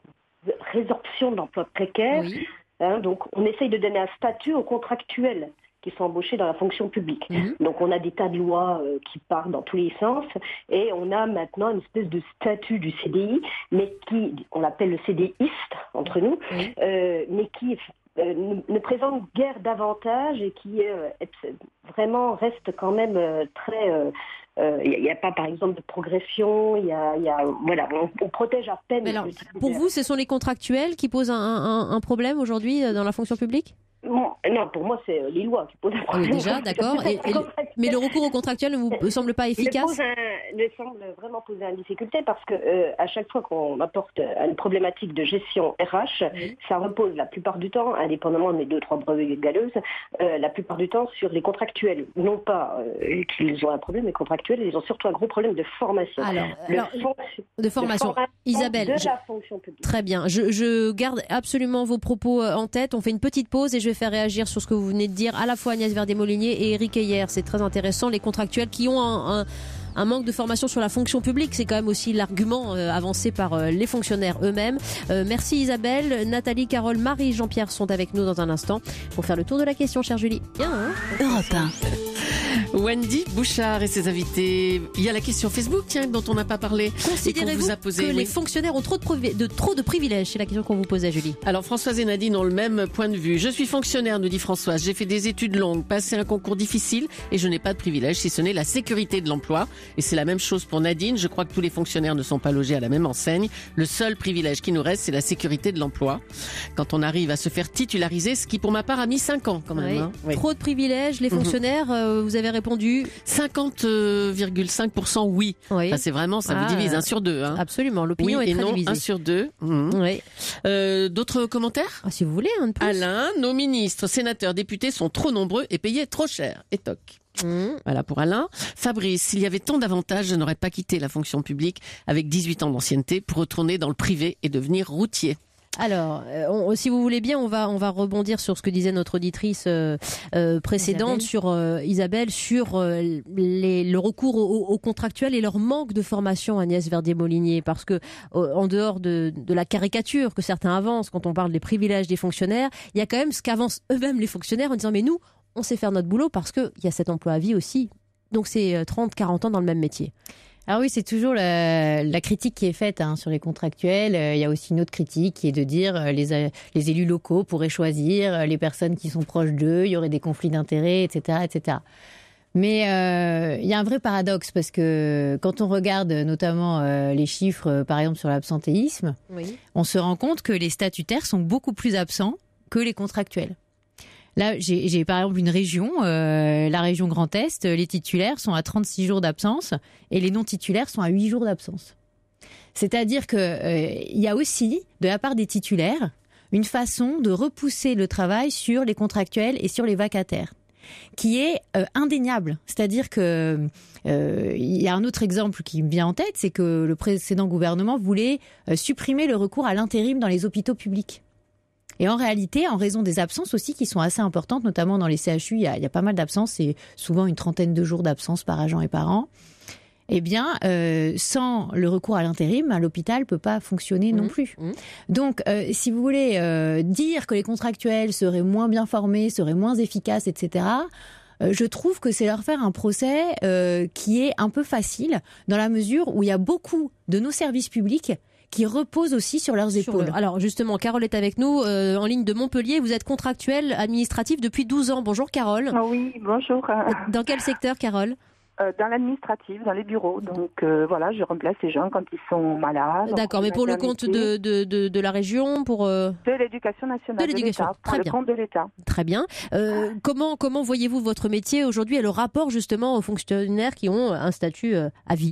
résorption de l'emploi précaire. Oui. Hein, donc, on essaye de donner un statut aux contractuels qui sont embauchés dans la fonction publique. Mmh. Donc, on a des tas de lois euh, qui partent dans tous les sens et on a maintenant une espèce de statut du C D I, mais qui, on l'appelle le CDiste entre nous, mmh. euh, mais qui euh, ne, ne présente guère d'avantages et qui euh, est, vraiment reste quand même euh, très... Il euh, n'y a, a pas, par exemple, de progression. Il y a, y a, voilà, on, on protège à peine. Alors, pour vous, ce sont les contractuels qui posent un, un, un problème aujourd'hui dans la fonction publique ? Non, non, pour moi, c'est les lois qui posent un problème. Oui, déjà, d'accord. Et, et le, mais le recours au contractuel ne vous semble pas efficace ? Il me semble vraiment poser une difficulté parce que euh, à chaque fois qu'on apporte une problématique de gestion R H, oui. ça repose la plupart du temps, indépendamment de mes deux trois brevets galeuses, euh, la plupart du temps sur les contractuels. Non pas euh, qu'ils ont un problème, les contractuels, ils ont surtout un gros problème de formation. Alors, le alors fond, de formation. De formation Isabelle, de je... la fonction publique. Très bien. Je, je garde absolument vos propos en tête. On fait une petite pause et je vais faire réagir sur ce que vous venez de dire à la fois Agnès Verdet-Molinier et Éric Heyer. C'est très intéressant. Les contractuels qui ont un, un, un manque de formation sur la fonction publique, c'est quand même aussi l'argument euh, avancé par euh, les fonctionnaires eux-mêmes. Euh, merci Isabelle. Nathalie, Carole, Marie, Jean-Pierre sont avec nous dans un instant pour faire le tour de la question, chère Julie. Bien, hein ? Europe un. Wendy Bouchard et ses invités. Il y a la question Facebook, tiens, dont on n'a pas parlé. Considérez-vous vous posé, que oui. les fonctionnaires ont trop de, privi- de, trop de privilèges ? C'est la question qu'on vous posait, Julie. Alors, Françoise et Nadine ont le même point de vue. Je suis fonctionnaire, nous dit Françoise. J'ai fait des études longues, passé un concours difficile et je n'ai pas de privilège, si ce n'est la sécurité de l'emploi. Et c'est la même chose pour Nadine. Je crois que tous les fonctionnaires ne sont pas logés à la même enseigne. Le seul privilège qui nous reste, c'est la sécurité de l'emploi. Quand on arrive à se faire titulariser, ce qui pour ma part a mis cinq ans quand même. Oui. Hein. Oui. Trop de privilèges, les fonctionnaires, mmh. euh, vous avez répondu cinquante virgule cinq pour cent oui. oui. Enfin, c'est vraiment, ça ah, vous divise un sur deux. Hein. Absolument, l'opinion oui est et très non, divisée. un sur deux. Mmh. Oui. Euh, d'autres commentaires ? Ah, si vous voulez, un de plus. Alain, nos ministres, sénateurs, députés sont trop nombreux et payés trop cher. Et toc. Mmh. Voilà pour Alain. Fabrice, s'il y avait tant d'avantages, je n'aurais pas quitté la fonction publique avec dix-huit ans d'ancienneté pour retourner dans le privé et devenir routier. Alors, euh, on, si vous voulez bien, on va on va rebondir sur ce que disait notre auditrice euh, euh, précédente, Isabelle. sur euh, Isabelle, sur euh, les, le recours aux, aux contractuels et leur manque de formation, Agnès Verdet-Molinier, parce que euh, en dehors de, de la caricature que certains avancent quand on parle des privilèges des fonctionnaires, il y a quand même ce qu'avancent eux-mêmes les fonctionnaires en disant mais nous, on sait faire notre boulot parce que il y a cet emploi à vie aussi. Donc c'est trente, quarante ans dans le même métier. Alors oui, c'est toujours la, la critique qui est faite hein, sur les contractuels. Il y a aussi une autre critique qui est de dire euh, les, les élus locaux pourraient choisir euh, les personnes qui sont proches d'eux, il y aurait des conflits d'intérêts, et cetera, et cetera. Mais euh, il y a un vrai paradoxe parce que quand on regarde notamment euh, les chiffres, euh, par exemple sur l'absentéisme, oui. on se rend compte que les statutaires sont beaucoup plus absents que les contractuels. Là, j'ai, j'ai par exemple une région, euh, la région Grand Est, les titulaires sont à trente-six jours d'absence et les non-titulaires sont à huit jours d'absence. C'est-à-dire que euh, il y a aussi, de la part des titulaires, une façon de repousser le travail sur les contractuels et sur les vacataires, qui est euh, indéniable. C'est-à-dire que euh, il y a un autre exemple qui me vient en tête, c'est que le précédent gouvernement voulait euh, supprimer le recours à l'intérim dans les hôpitaux publics. Et en réalité, en raison des absences aussi qui sont assez importantes, notamment dans les C H U, il y a, il y a pas mal d'absences, c'est souvent une trentaine de jours d'absence par agent et par an. Eh bien, euh, sans le recours à l'intérim, l'hôpital peut pas fonctionner mmh, non plus. Mmh. Donc, euh, si vous voulez euh, dire que les contractuels seraient moins bien formés, seraient moins efficaces, et cetera, euh, je trouve que c'est leur faire un procès euh, qui est un peu facile, dans la mesure où il y a beaucoup de nos services publics qui reposent aussi sur leurs épaules. Sur le... Alors justement, Carole est avec nous, euh, en ligne de Montpellier. Vous êtes contractuelle administrative depuis douze ans. Bonjour Carole. Oui, bonjour. Dans quel secteur, Carole ? euh, Dans l'administratif, dans les bureaux. Donc euh, voilà, je remplace les gens quand ils sont malades. D'accord, mais pour le compte de, de, de, de la région, pour... Euh... De l'éducation nationale, de, l'éducation. de l'État, Très pour bien. le compte de l'État. Très bien. Euh, comment, comment voyez-vous votre métier aujourd'hui et le rapport justement aux fonctionnaires qui ont un statut euh, à vie ?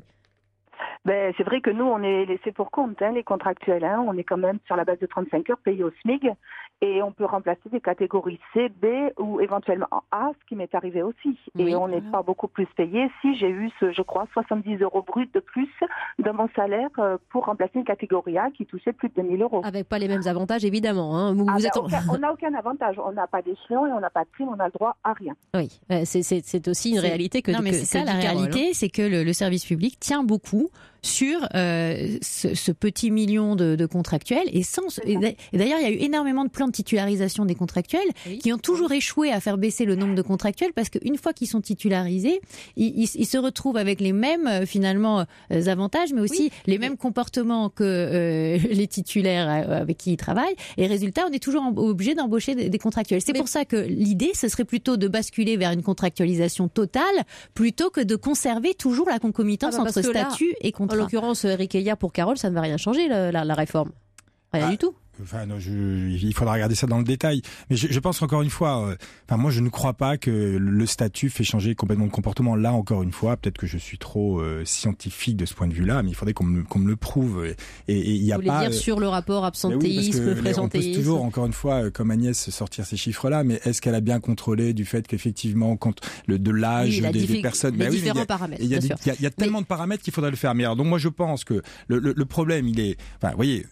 Ben, c'est vrai que nous, on est laissés pour compte, hein, les contractuels. Hein. On est quand même sur la base de trente-cinq heures payés au SMIC et on peut remplacer des catégories C, B ou éventuellement A, ce qui m'est arrivé aussi. Oui, et on n'est voilà. pas beaucoup plus payé si j'ai eu, ce, je crois, soixante-dix euros bruts de plus dans mon salaire pour remplacer une catégorie A qui touchait plus de deux mille euros. Avec pas les mêmes avantages, évidemment. Hein. Vous, ah vous ben, êtes en... aucun, on n'a aucun avantage. On n'a pas d'échelon et on n'a pas de prime, on a le droit à rien. Oui, c'est, c'est, c'est aussi une c'est... réalité que... Non, mais que, c'est que ça, la Carole, réalité, hein. c'est que le, le service public tient beaucoup sur euh, ce, ce petit million de, de contractuels. Et, sans, et d'ailleurs, il y a eu énormément de plans de titularisation des contractuels oui. qui ont toujours échoué à faire baisser le nombre de contractuels parce qu'une fois qu'ils sont titularisés, ils, ils, ils se retrouvent avec les mêmes finalement avantages, mais aussi oui. les mêmes comportements que euh, les titulaires avec qui ils travaillent. Et résultat, on est toujours obligé d'embaucher des, des contractuels. C'est mais... pour ça que l'idée, ce serait plutôt de basculer vers une contractualisation totale plutôt que de conserver toujours la concomitance ah bah entre statut et contrat. En l'occurrence, Eric Heyer pour Carole, ça ne va rien changer, la, la, la réforme. Rien ah. du tout. Enfin, non, je, il faudra regarder ça dans le détail. Mais je, je pense encore une fois, euh, enfin, moi, je ne crois pas que le statut fait changer complètement de comportement. Là, encore une fois, peut-être que je suis trop euh, scientifique de ce point de vue-là, mais il faudrait qu'on me, qu'on me le prouve. Et il y a Vous voulez pas. dire euh, sur le rapport absentéisme, oui, présentéisme. On peut toujours, encore une fois, comme Agnès, sortir ces chiffres-là. Mais est-ce qu'elle a bien contrôlé du fait qu'effectivement, quand le de l'âge oui, des, diffi- des personnes, les bah, différents oui, il y a, paramètres. Il y a, bien des, sûr. il y a, il y a tellement mais... de paramètres qu'il faudrait le faire. Mais alors, donc moi, je pense que le, le, le problème, il est, enfin, vous voyez.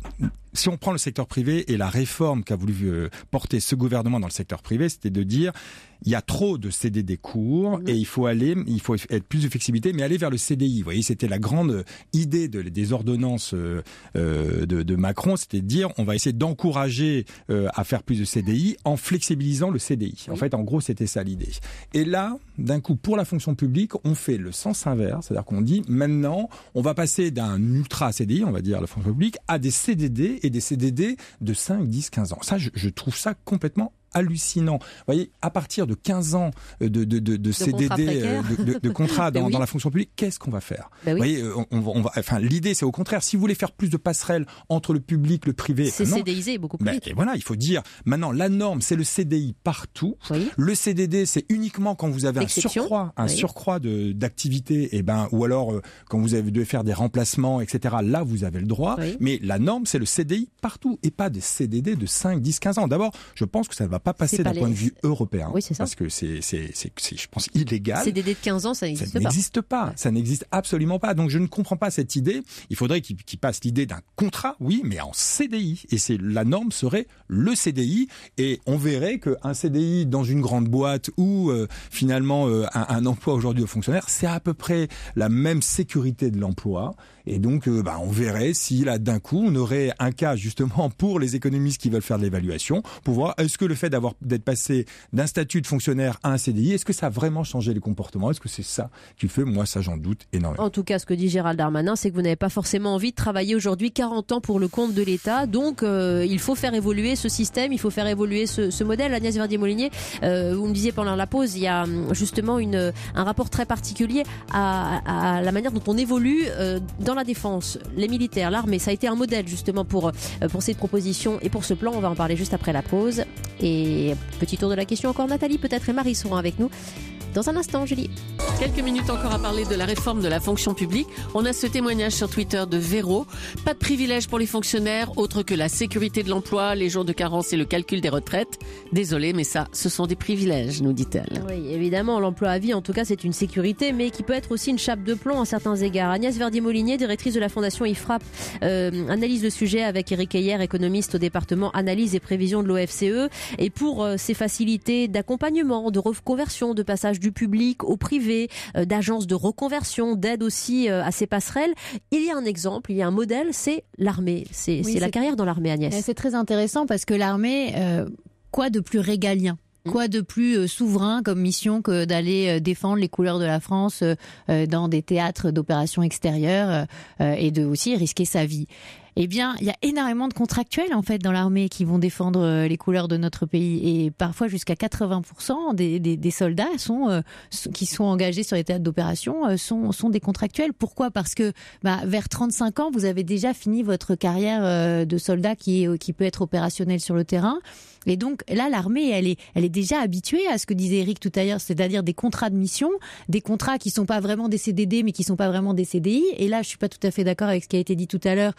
Si on prend le secteur privé et la réforme qu'a voulu euh, porter ce gouvernement dans le secteur privé, c'était de dire il y a trop de C D D courts mmh. et il faut aller, il faut être plus de flexibilité, mais aller vers le C D I. Vous voyez, c'était la grande idée de, des ordonnances euh, de, de Macron, c'était de dire on va essayer d'encourager euh, à faire plus de C D I en flexibilisant le C D I. Oui. En fait, en gros, c'était ça l'idée. Et là, d'un coup, pour la fonction publique, on fait le sens inverse, c'est-à-dire qu'on dit maintenant, on va passer d'un ultra C D I, on va dire la fonction publique, à des C D D et des C D D de cinq, dix, quinze ans. Ça, je, je trouve ça complètement hallucinant. Vous voyez, à partir de quinze ans de, de, de, de, de C D D, euh, de, de, de contrat dans, oui. dans la fonction publique, qu'est-ce qu'on va faire ben oui. Vous voyez, on, on, on va, enfin, l'idée, c'est au contraire, si vous voulez faire plus de passerelles entre le public, le privé, c'est C D I sé beaucoup plus ben, vite. Et voilà, il faut dire, maintenant, la norme, c'est le C D I partout. Oui. Le C D D, c'est uniquement quand vous avez L'exception. un surcroît, un oui. surcroît de, d'activité, et ben, ou alors euh, quand vous avez devez faire des remplacements, et cetera. Là, vous avez le droit. Oui. Mais la norme, c'est le C D I partout, et pas des C D D de cinq, dix, quinze ans. D'abord, je pense que ça ne va pas passer d'un point de vue européen, oui, c'est ça. Parce que c'est, c'est, c'est, c'est, je pense, illégal. C D D de quinze ans, ça n'existe ça pas. n'existe pas. Ouais. Ça n'existe absolument pas. Donc je ne comprends pas cette idée. Il faudrait qu'il, qu'il passe l'idée d'un contrat, oui, mais en C D I. Et c'est la norme serait le C D I. Et on verrait qu'un C D I dans une grande boîte ou euh, finalement euh, un, un emploi aujourd'hui aux fonctionnaires, c'est à peu près la même sécurité de l'emploi. Et donc, euh, bah, on verrait si là, d'un coup, on aurait un cas justement pour les économistes qui veulent faire de l'évaluation, pour voir est-ce que le fait d'avoir d'être passé d'un statut de fonctionnaire à un C D I, est-ce que ça a vraiment changé les comportements ? Est-ce que c'est ça qui fait ? Moi, ça, j'en doute énormément. En tout cas, ce que dit Gérald Darmanin, c'est que vous n'avez pas forcément envie de travailler aujourd'hui quarante ans pour le compte de l'État. Donc, euh, il faut faire évoluer ce système, il faut faire évoluer ce, ce modèle. Agnès Verdier-Molinier, euh, vous me disiez pendant la pause, il y a justement une, un rapport très particulier à, à la manière dont on évolue euh, dans la défense, les militaires, l'armée. Ça a été un modèle justement pour, pour cette proposition et pour ce plan. On va en parler juste après la pause. Et petit tour de la question encore. Nathalie peut-être et Marie seront avec nous dans un instant, Julie. Quelques minutes encore à parler de la réforme de la fonction publique. On a ce témoignage sur Twitter de Véro. Pas de privilèges pour les fonctionnaires, autre que la sécurité de l'emploi, les jours de carence et le calcul des retraites. Désolée, mais ça, ce sont des privilèges, nous dit-elle. Oui, évidemment, l'emploi à vie, en tout cas, c'est une sécurité, mais qui peut être aussi une chape de plomb à certains égards. Agnès Verdier-Molinier, directrice de la Fondation I F R A P, euh, analyse le sujet avec Eric Heyer, économiste au département analyse et prévision de l'O F C E. Et pour euh, ces facilités d'accompagnement, de reconversion, de passage du public au privé, euh, d'agences de reconversion, d'aide aussi euh, à ces passerelles. Il y a un exemple, il y a un modèle, c'est l'armée. C'est, oui, c'est, c'est la carrière dans l'armée, Agnès. C'est très intéressant parce que l'armée, euh, quoi de plus régalien ? Quoi de plus euh, souverain comme mission que d'aller euh, défendre les couleurs de la France euh, dans des théâtres d'opérations extérieures euh, et de aussi risquer sa vie. Eh bien, il y a énormément de contractuels en fait dans l'armée qui vont défendre les couleurs de notre pays et parfois jusqu'à quatre-vingts pour cent des, des, des soldats sont euh, qui sont engagés sur les théâtres d'opération euh, sont sont des contractuels. Pourquoi ? Parce que bah, vers trente-cinq ans, vous avez déjà fini votre carrière euh, de soldat qui est, qui peut être opérationnel sur le terrain. Et donc là, l'armée, elle est, elle est déjà habituée à ce que disait Eric tout à l'heure, c'est-à-dire des contrats de mission, des contrats qui sont pas vraiment des C D D, mais qui sont pas vraiment des C D I. Et là, je suis pas tout à fait d'accord avec ce qui a été dit tout à l'heure. Dans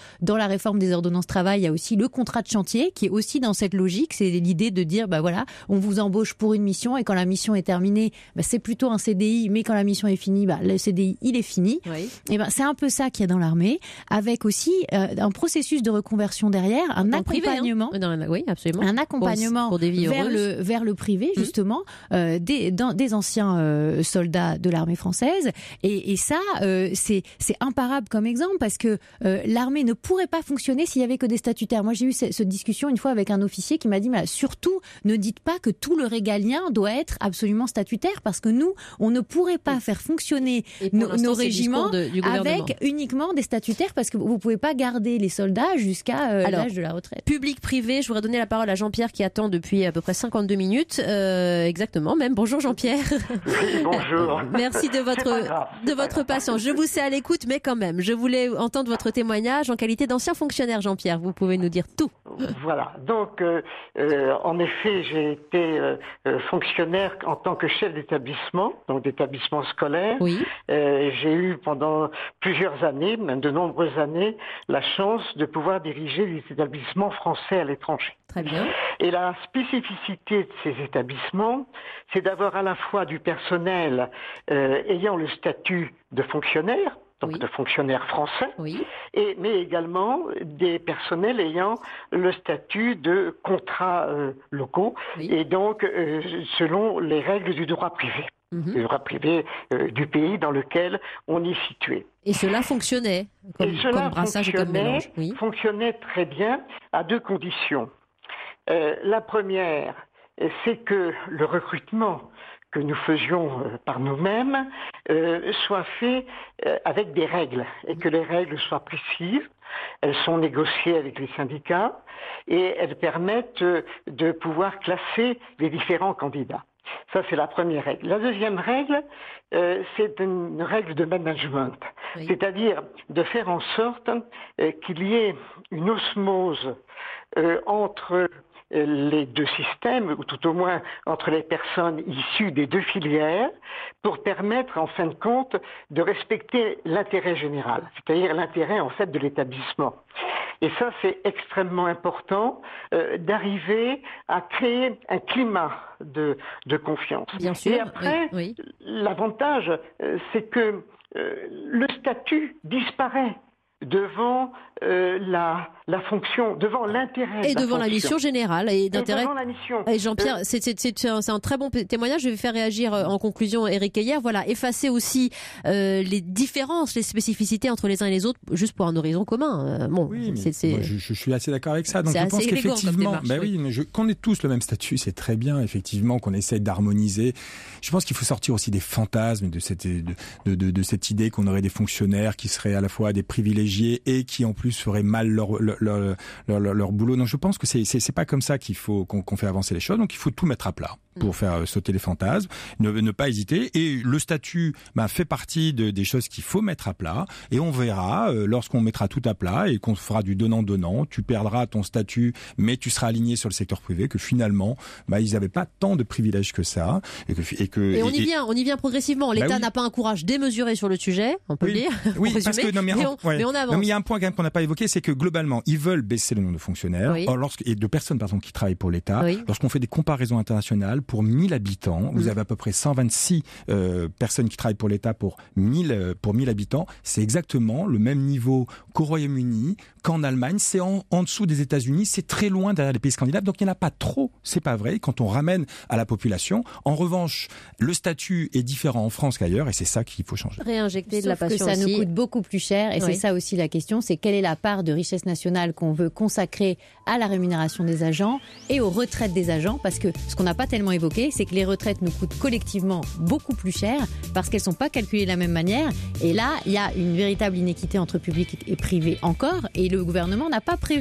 la réforme des ordonnances travail, il y a aussi le contrat de chantier qui est aussi dans cette logique. C'est l'idée de dire, bah voilà, on vous embauche pour une mission et quand la mission est terminée, bah, c'est plutôt un C D I, mais quand la mission est finie, bah, le C D I, il est fini. Oui. Et ben, c'est un peu ça qu'il y a dans l'armée, avec aussi euh, un processus de reconversion derrière, un dans accompagnement. Privé, hein. Dans, oui, absolument. Un accompagnement pour, pour des vies vers, le, vers le privé, justement, mmh. euh, des, dans, des anciens euh, soldats de l'armée française. Et, et ça, euh, c'est, c'est imparable comme exemple, parce que euh, l'armée ne pourrait pas fonctionner s'il y avait que des statutaires. Moi, j'ai eu cette, cette discussion une fois avec un officier qui m'a dit, mais surtout, ne dites pas que tout le régalien doit être absolument statutaire, parce que nous, on ne pourrait pas faire fonctionner nos, nos régiments de, avec uniquement des statutaires, parce que vous ne pouvez pas garder les soldats jusqu'à euh, Alors, l'âge de la retraite. Public-privé, je voudrais donner la parole à Jean-Pierre qui attend depuis à peu près cinquante-deux minutes. Euh, exactement, même. Bonjour Jean-Pierre. Oui, bonjour. Merci de votre, grave, de votre patience. Je vous sais à l'écoute, mais quand même, je voulais entendre votre témoignage en qualité d'ancien fonctionnaire, Jean-Pierre. Vous pouvez nous dire tout. Voilà. Donc, euh, euh, en effet, j'ai été euh, fonctionnaire en tant que chef d'établissement, donc d'établissement scolaire. Oui. Euh, j'ai eu pendant plusieurs années, même de nombreuses années, la chance de pouvoir diriger des établissements français à l'étranger. Très bien. Et la spécificité de ces établissements, c'est d'avoir à la fois du personnel euh, ayant le statut de fonctionnaire, donc oui. de fonctionnaires français, oui. et, mais également des personnels ayant le statut de contrats euh, locaux, oui. et donc euh, selon les règles du droit privé, mmh. du droit privé euh, du pays dans lequel on est situé. Et cela fonctionnait, comme, et cela comme brassage et comme mélange. Oui. fonctionnait très bien à deux conditions. Euh, la première, c'est que le recrutement que nous faisions euh, par nous-mêmes euh, soit fait euh, avec des règles et que les règles soient précises. Elles sont négociées avec les syndicats et elles permettent euh, de pouvoir classer les différents candidats. Ça, c'est la première règle. La deuxième règle, euh, c'est une règle de management, oui. c'est-à-dire de faire en sorte euh, qu'il y ait une osmose euh, entre les deux systèmes, ou tout au moins entre les personnes issues des deux filières, pour permettre, en fin de compte, de respecter l'intérêt général, c'est-à-dire l'intérêt, en fait, de l'établissement. Et ça, c'est extrêmement important, euh, d'arriver à créer un climat de, de confiance. Bien sûr. Et après, oui, oui. l'avantage, euh, c'est que euh, le statut disparaît devant euh, la, la fonction, devant l'intérêt. Et de devant la, la mission générale et d'intérêt. Et devant la mission. Et Jean-Pierre, euh... c'est, c'est, c'est, un, c'est un très bon témoignage. Je vais faire réagir en conclusion Éric Heyer. Voilà, effacer aussi euh, les différences, les spécificités entre les uns et les autres, juste pour un horizon commun. Euh, bon, oui, c'est, c'est... Moi, je, je suis assez d'accord avec ça. Donc c'est je pense qu'effectivement, bah oui, mais je, qu'on ait tous le même statut, c'est très bien. Effectivement, qu'on essaye d'harmoniser. Je pense qu'il faut sortir aussi des fantasmes de cette de, de, de, de cette idée qu'on aurait des fonctionnaires qui seraient à la fois des privilégiés et qui en plus feraient mal leur leur, leur, leur, leur boulot. Donc je pense que c'est, c'est, c'est pas comme ça qu'il faut qu'on, qu'on fait avancer les choses. Donc il faut tout mettre à plat pour faire sauter les fantasmes, ne, ne pas hésiter. Et le statut bah, fait partie de, des choses qu'il faut mettre à plat. Et on verra, euh, lorsqu'on mettra tout à plat et qu'on fera du donnant-donnant, tu perdras ton statut, mais tu seras aligné sur le secteur privé, que finalement, bah, ils n'avaient pas tant de privilèges que ça. Et, que, et, que, et on y et, vient, on y vient progressivement. L'État bah oui. n'a pas un courage démesuré sur le sujet, on peut oui. le dire. Oui, parce que, non, mais, mais, on, ouais. mais on avance. Non, mais il y a un point quand même qu'on n'a pas évoqué, c'est que globalement, ils veulent baisser le nombre de fonctionnaires oui. or, lorsque, et de personnes, par exemple, qui travaillent pour l'État. Oui. Lorsqu'on fait des comparaisons internationales, pour mille habitants, vous avez à peu près cent vingt-six euh, personnes qui travaillent pour l'État pour mille, euh, pour mille habitants. C'est exactement le même niveau qu'au Royaume-Uni, qu'en Allemagne. C'est en, en dessous des États-Unis. C'est très loin derrière les pays scandinaves. Donc il n'y en a pas trop. C'est pas vrai quand on ramène à la population. En revanche, le statut est différent en France qu'ailleurs et c'est ça qu'il faut changer. Réinjecter Sauf de la passion que ça aussi. nous coûte beaucoup plus cher et oui. c'est ça aussi la question. C'est quelle est la part de richesse nationale qu'on veut consacrer à la rémunération des agents et aux retraites des agents, parce que ce qu'on n'a pas tellement évoqué, c'est que les retraites nous coûtent collectivement beaucoup plus cher parce qu'elles ne sont pas calculées de la même manière. Et là, il y a une véritable inéquité entre public et privé encore, et le gouvernement n'a pas prévu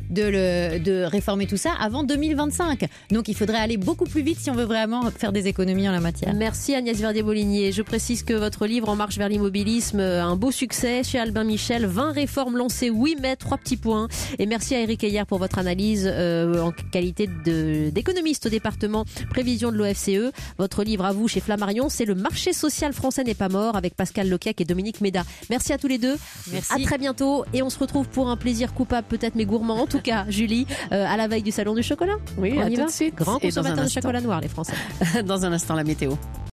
de, le, de réformer tout ça avant deux mille vingt-cinq. Donc il faudrait aller beaucoup plus vite si on veut vraiment faire des économies en la matière. Merci Agnès Verdier-Molinier. Je précise que votre livre En marche vers l'immobilisme a un beau succès chez Albin Michel. vingt réformes lancées, oui mais trois petits points. Et merci à Éric Heyer pour votre analyse euh, en qualité de, d'économiste au département prévision de l'O F C E. Votre livre à vous chez Flammarion, c'est Le marché social français n'est pas mort avec Pascal Loquiac et Dominique Méda. Merci à tous les deux. Merci. À très bientôt et on se retrouve pour un plaisir coupable peut-être mais gourmand. En tout cas, Julie, euh, à la veille du salon du chocolat. Oui, on à y tout va. de suite. Grand Et dans un consommateur de instant. chocolat noir, les Français. Dans un instant, la météo.